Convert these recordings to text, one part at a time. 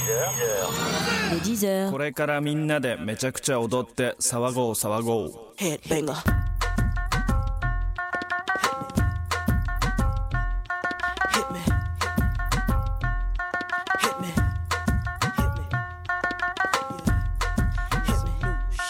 Les 10 heures. これからみんなでめちゃくちゃ踊って騒ごう騒ごう。 Headbanger. Hit me. Hit me. Hit me. Hit me.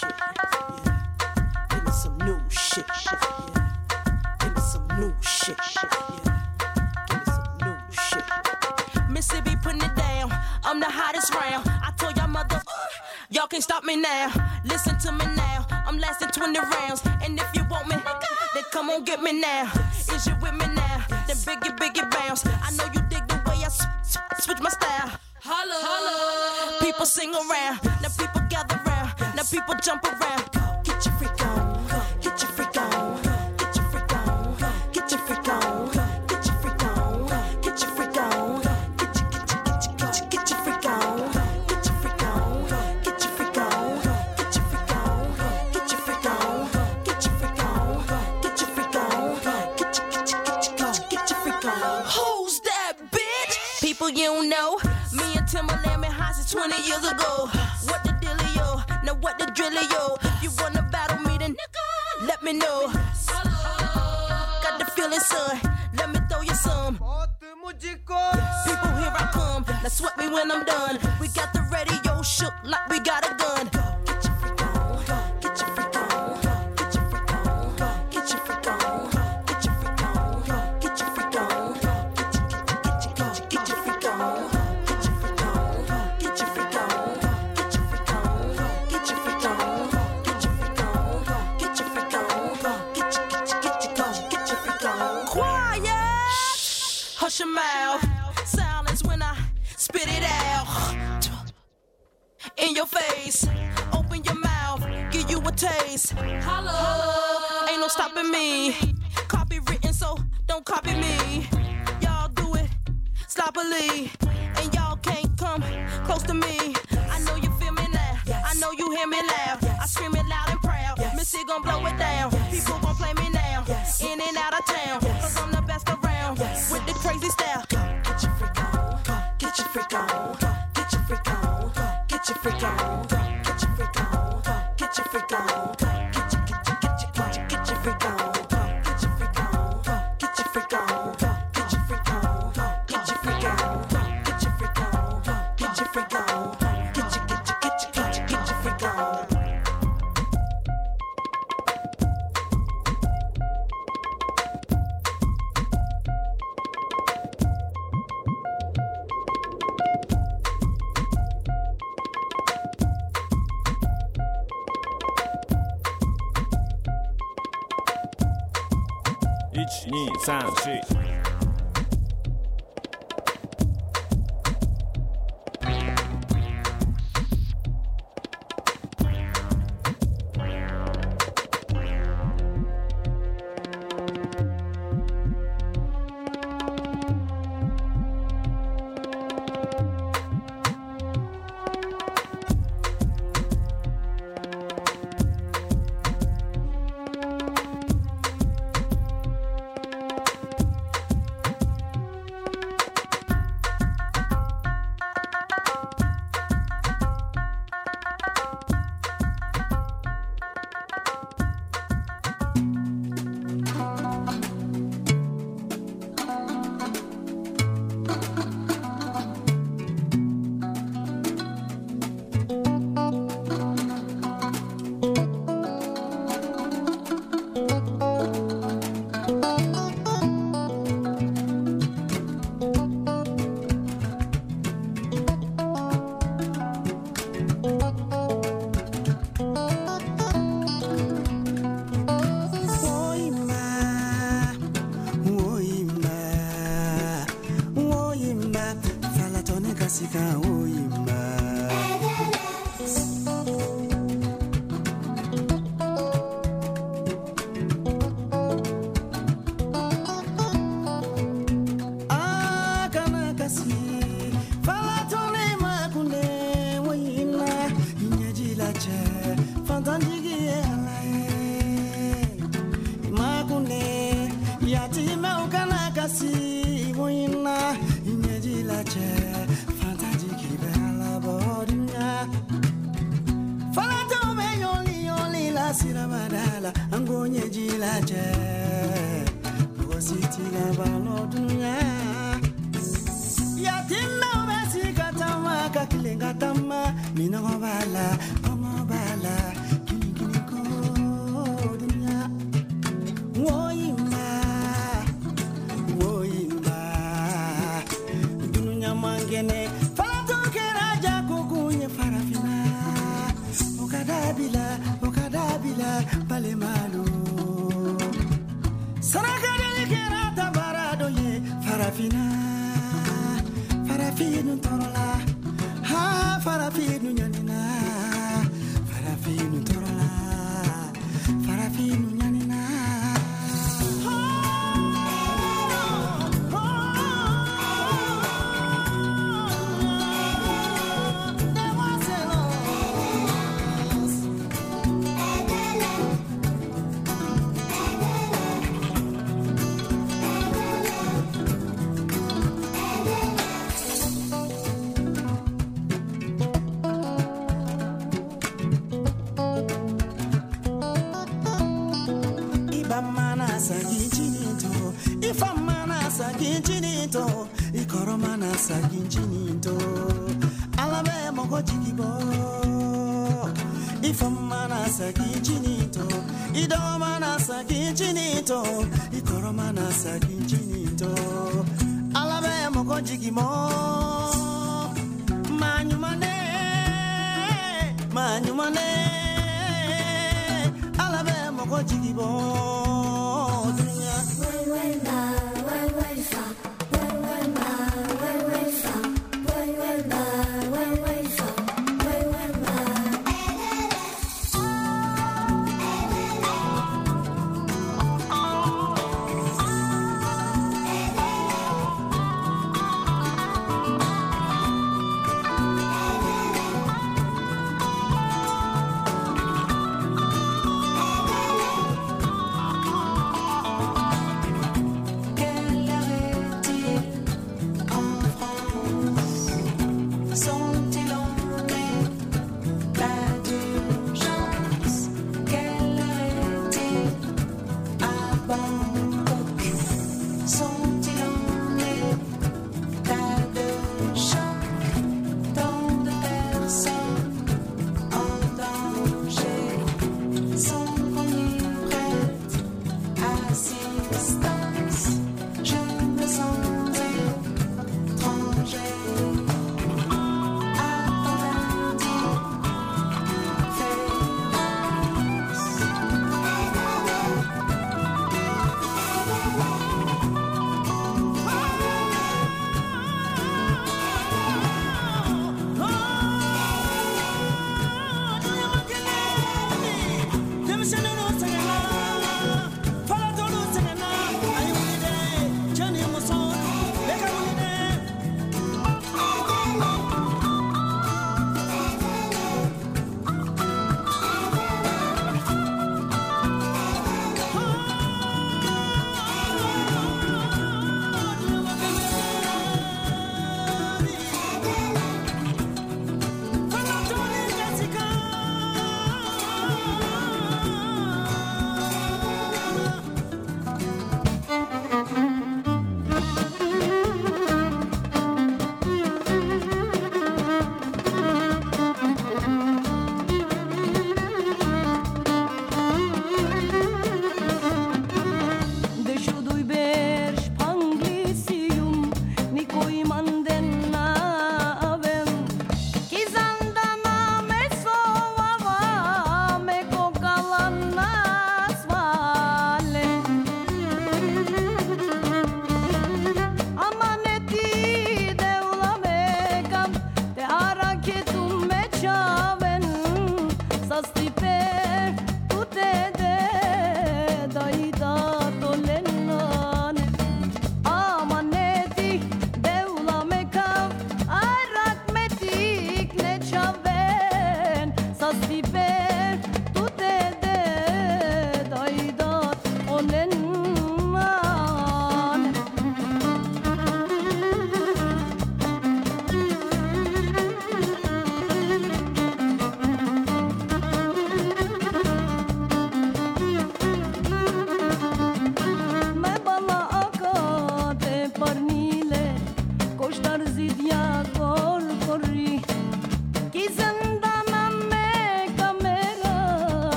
Give me some new shit. Give me some new shit. Give me some new shit. Mississippi putting it down. I'm the hottest round. I told y'all mother, y'all can't stop me now. Listen to me now. I'm lasting 20 rounds. And if you want me, then come on get me now. Is you with me now? Then biggie bounce. I know you dig the way I switch my style. Holla, holla. People sing around. Now people gather round. Now people jump around. Get your freak on. Get your freak on. Get your freak on. Get your freak on. Get your freak on. Get your freak on. Get your freak on. Get your freak on. Get your freak on. Get your freak on. Get your freak on. Get your freak on. Get your freak on. Get your freak on. Who's that bitch? People you don't know. Me and Timberland been high since 20 years ago. What the dealio? Now what the drillio? If you wanna battle me, then let me know. Got the feeling, son. Let me throw you some. People, here I come. Now sweat me when I'm done. We got the radio shook like we got a gun. Get your freak on. Get your freak on. Get your freak on. Get your freak on. Get your freak on. Get your freak on. Get your freak on. Get your freak on. Get your freak on. Get your freak on. Get your freak on. Get your freak on. Get your freak on. Get your freak on. Quiet. Hush your mouth. Silence when I spit it out. In your face. Open your mouth. Give you a taste. Holla. Ain't no stopping me. Copywritten, so don't copy me. Y'all do it sloppily. And y'all can't come close to me. I know you feel me now. I know you hear me loud. I scream it loud and proud. Missy gon' blow it down. People gon' play me now. In and out of town. Cause I'm the best around. With the crazy style. Get your freak on. Get your freak on. Get your freak on. Get your freak on. Get your freak on. Get your freak on. Get your freak on. Get your freak on. Get your freak on. Get your freak on. Get your freak on. Get your freak on. Get your freak on. Get your freak on. Get your freak on. 1、2、3、4。 si moina inyeji la che fantaji kibela jilaje Bogositi gabalo dunya Yatima besi katama kakilenga tama Minango bala Kini ko dunya Woyima Dunya mangene Falato keraja kukunye farafina Okadabila Bale malu Sarakade kerata barado ye Farafina Farafinu torola Ha farafinu nyanina Farafinu torola Farafinu nyanina Saginjinito, ikoromana saginjinito, alabe moko jigibo. Ifamana saginjinito, idomana saginjinito, ikoromana saginjinito, alabe moko jigibo. Manyumane, alabe moko jigibo.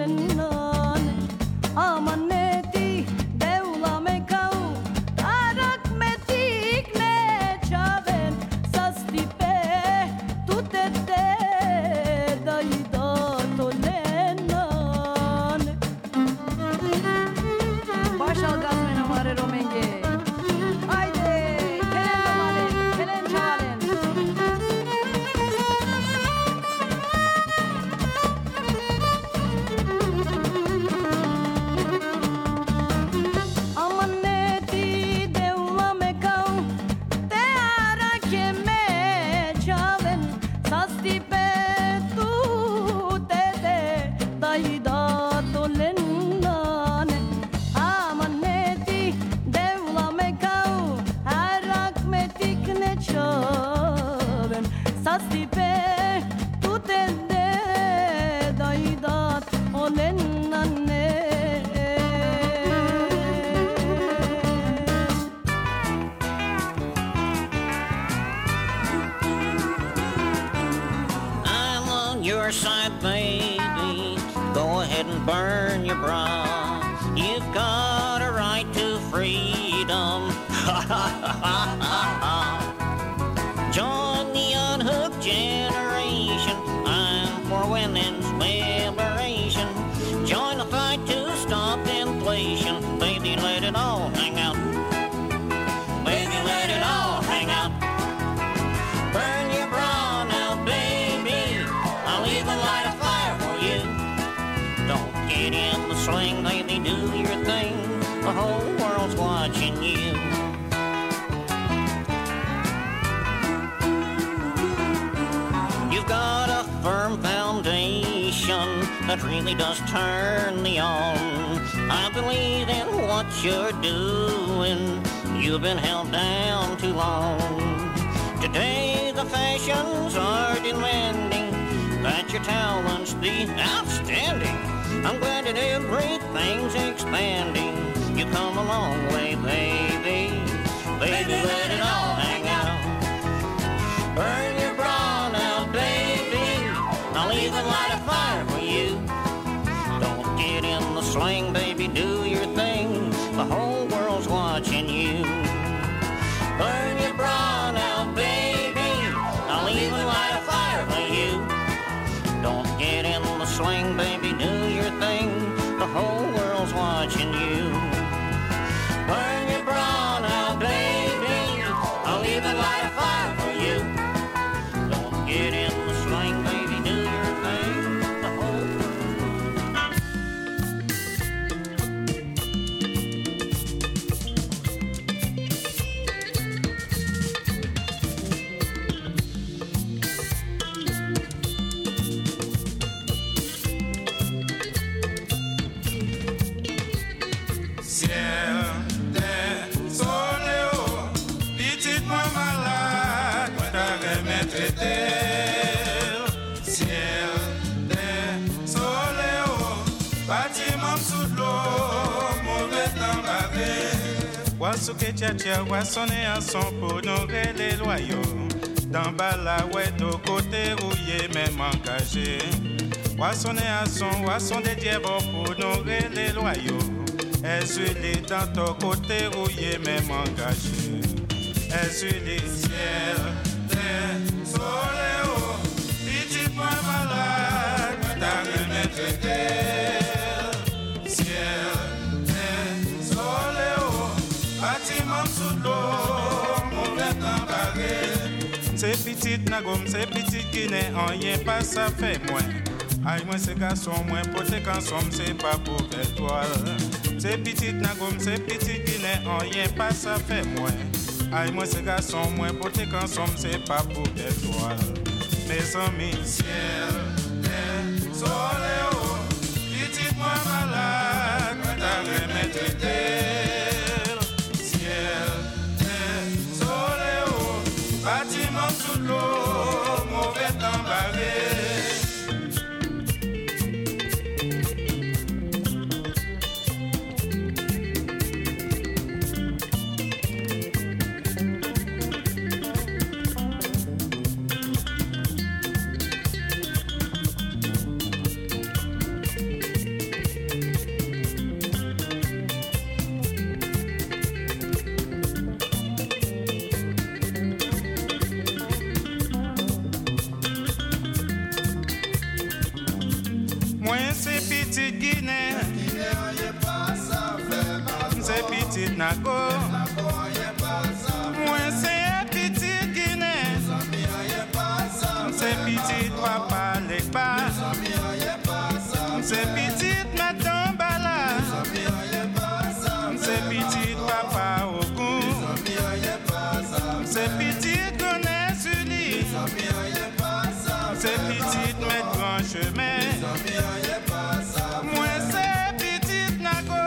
Your side, baby, go ahead and burn your bra. You've got a right to freedom. Join the unhooked generation. I'm for women's liberation. Join the fight to stop inflation. Baby, let it all hang out. Baby, let it all hang out. Burn your bra now, baby. I'll even light a fire for you. Don't get in the sling, baby, do your thing. The whole world's watching you. You've got a firm foundation that really does turn me on. I believe in what you're doing. You've been held down too long. Today the fashions are demanding that your talents be outstanding. I'm glad that everything's expanding. You come a long way, baby. Baby, let it all hang out. Burn your bra now, baby. I'll even light a fire for you. Don't get in the sling, baby, do your thing. The whole world's watching you. Burn your bra now, baby. I'll even light a fire for you. Don't get in the sling, baby, do your thing. The whole world's watching you. Burn your bra now, baby. I'll even light a fire for you. Don't get in the sling, baby, do your thing. The whole Souke tcha wa sonner un son pour honorer les loyaux. D'en bas la ouais de côté rouillé même engagé. Wa sonner un son des dièbres pour honorer les loyaux. Est-ce dans ton côté rouillé même engagé. Est-ce les ciel, terre, soleil, petit point malade, t'as remettre terre, ciel. C'est petit nagom, c'est petit qui n'est rien pas ça fait moins. Aïe moi c'est garçon moins poté quand somme c'est pas pour étoile. C'est petit nagom, c'est petit qui n'est rien pas ça fait moins. Aïe moi c'est garçon moins poté quand somme c'est pas pour étoile. Mes amis, ciel, terre, soleil, petit moi malade, t'as remettre terre, ciel, terre, soleil, bâtiment sous l'eau, mauvais temps barré. c'est petite Guinée. C'est petite Nago. Moi c'est petite Guinée. C'est petite Papa Lekba. C'est petite Madame Bala. C'est petite Papa Ogun. C'est petite Gonesse Uli. C'est petite Maître Grand Chemin. Moi c'est petite Nago.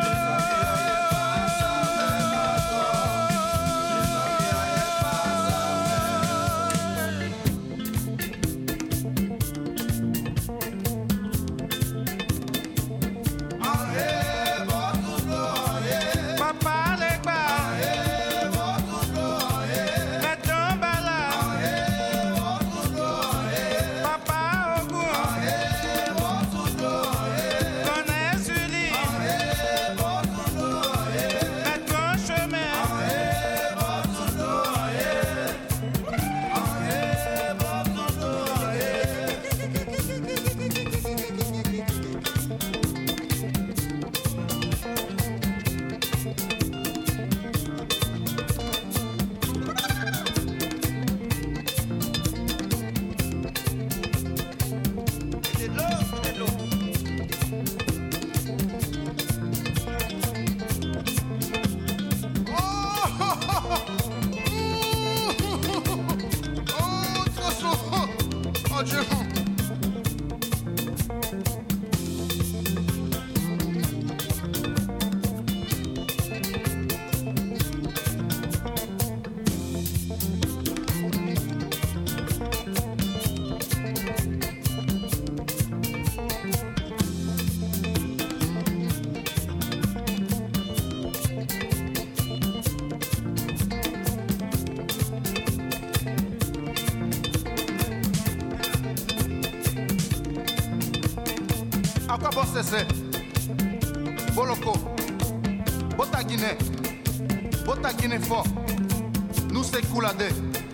Bosese, Boloko, Bota Guinée fort, nous c'est Koulade.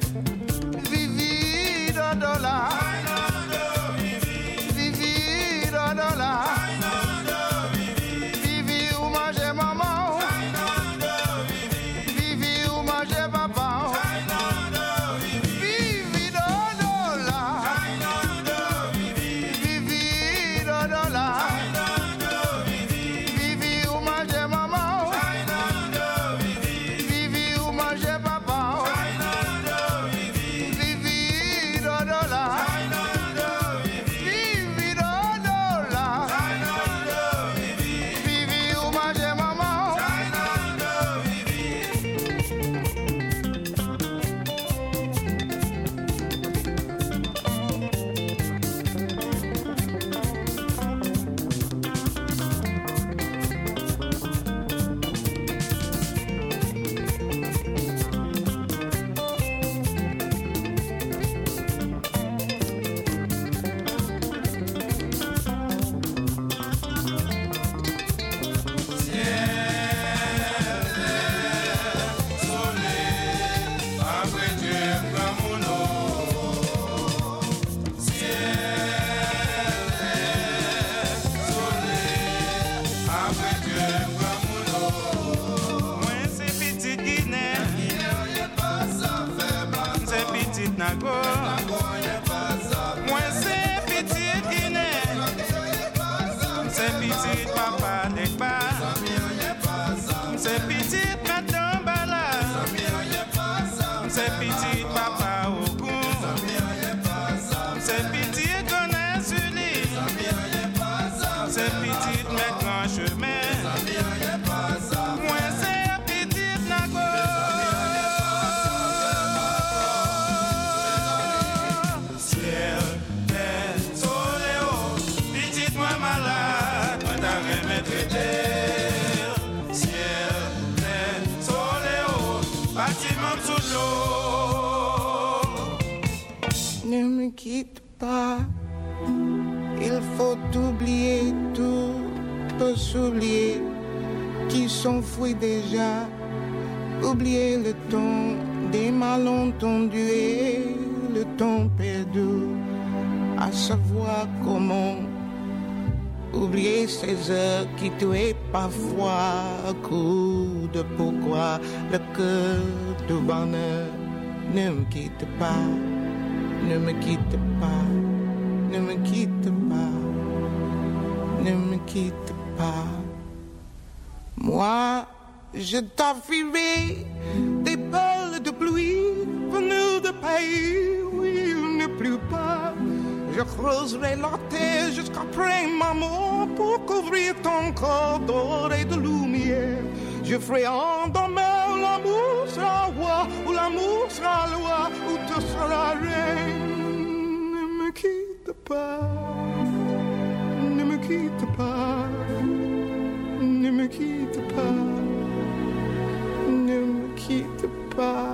Vivi Dodola, Vivi Dodola, Vivi ou manger maman, Vivi ou manger papa, Vivi Dodola, Vivi Dodola. Moi c'est petite Guinée. C'est petite Papa Lekba. C'est petite Madame Bala. C'est petite Papa Ogun. C'est petite Gonesse Uli. C'est petite Maître Grand Chemin. Moi c'est petite Nago. Ne me quitte pas, il faut oublier tout, peut s'oublier qui s'enfuit déjà, oublier le temps des malentendus et le temps perdu, à savoir comment oublier ces heures qui tuaient parfois. Coup de pourquoi le cœur de bonheur. Ne me quitte pas, ne me quitte pas, ne me quitte pas, ne me quitte pas. Moi, je t'offrirai des perles de pluie venues de pays où il ne pleut pas. Je creuserai la terre jusqu'après ma mort pour couvrir ton corps d'or et de lumière. Je ferai endormir l'amour sera roi, ou l'amour sera loi, ou tu seras reine. Ne me quitte pas, ne me quitte pas, ne me quitte pas, ne me quitte pas.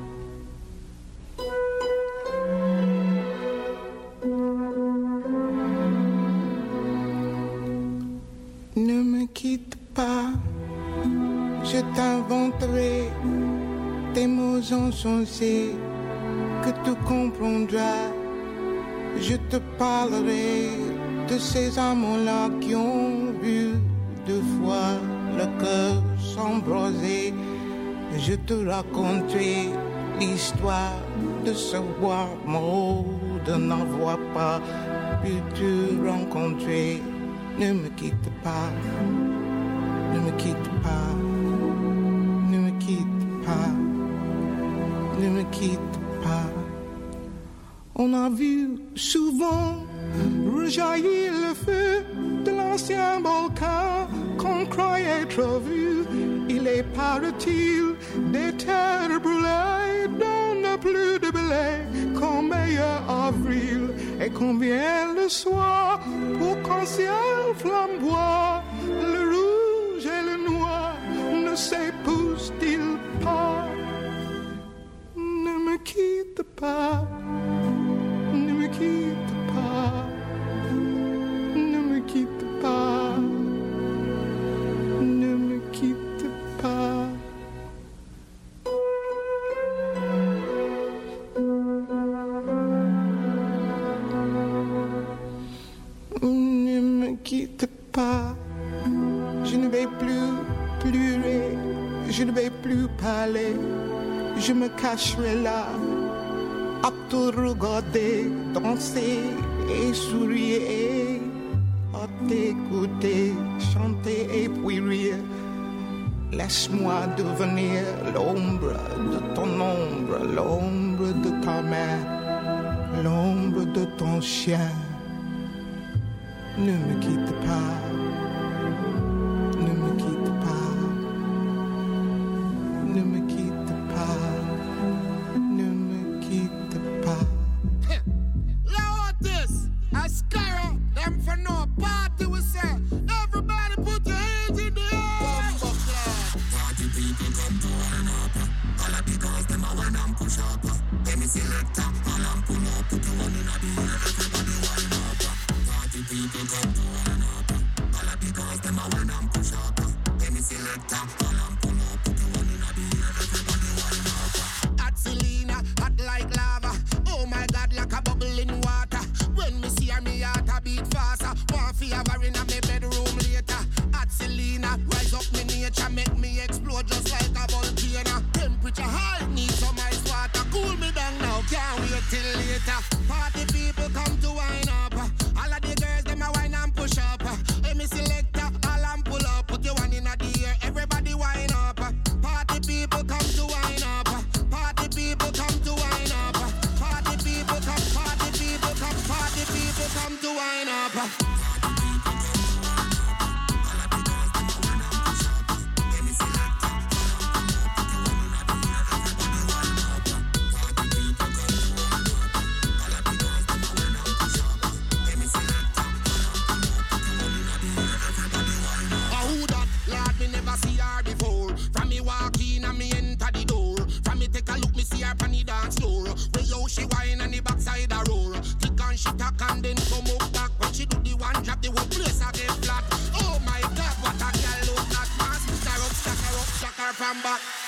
Ne me quitte pas, je t'inventerai des mots insensés que tu comprendras. Je te parlerai de ces amants-là qui ont vu deux fois le cœur s'embraser. Je te raconterai l'histoire de ce roi mort, de n'avoir pas pu te rencontrer. Ne me quitte pas, ne me quitte pas, ne me quitte pas, ne me quitte pas. On a vu souvent rejaillir le feu de l'ancien volcan qu'on croyait trop vu. Il est paraît-il des terres brûlées donnent plus de blé qu'en meilleur avril. Et combien le soir pour qu'un ciel flamboie, le rouge et le noir ne s'épousent-ils pas? Ne me quitte pas, ne me quitte pas, ne me quitte pas, ne me quitte pas. Ne me quitte pas, je ne vais plus pleurer, je ne vais plus parler, je me cacherai là, à te regarder, danser et sourire, à t'écouter, chanter et puis rire. Laisse-moi devenir l'ombre de ton ombre, l'ombre de ta main, l'ombre de ton chien. Ne me quitte pas, ne me quitte pas, ne me quitte pas, ne me quitte pas. Loud this, a scarrow, them for no party we say. Everybody put your hands in the air. Party people come to wine up. All of the girls them a wine and push up. Any selector, all and pull up, put the one in the air. Everybody wine up. Party people come to wine up. All of the girls them a wine and push up. Any selector, all and pull up, put the one in the air. Everybody wine up. Hot Selena, hot like lava. Oh my God, like a bubble in water. When me see her, me heart a beat faster. Want fi have her in a me bedroom later. Hot Selena, rise up me nature, make me explode just like a volcano. Temperature high, need some ice water. Cool me down now, can't wait till later. Party people come to wine up. All of the girls them a wine and push up. Hey, me selector, all and pull up. Put your one in the air, everybody wine up. Party people come to wine up. Party people come to wine up. Party people come, party people come, party people come to wine up. She whine on the backside a roar. Tick and she tack and then come up back. When she do the one drop, the whole place a get flat. Oh my God, what a girl look at mass. Stack her up, stack her up, stack her from back.